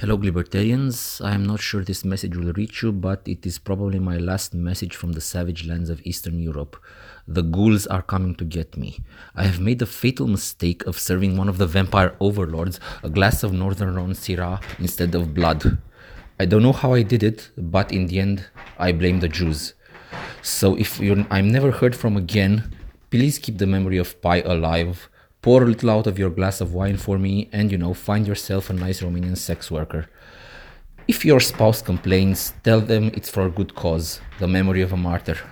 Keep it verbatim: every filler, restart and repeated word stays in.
Hello, libertarians. I am not sure this message will reach you, but it is probably my last message from the savage lands of Eastern Europe. The ghouls are coming to get me. I have made the fatal mistake of serving one of the vampire overlords a glass of Northern Rhone Syrah instead of blood. I don't know how I did it, but in the end, I blame the Jews. So if you're, I'm never heard from again, please keep the memory of Pi alive. Pour a little out of your glass of wine for me and, you know, find yourself a nice Romanian sex worker. If your spouse complains, tell them it's for a good cause, the memory of a martyr.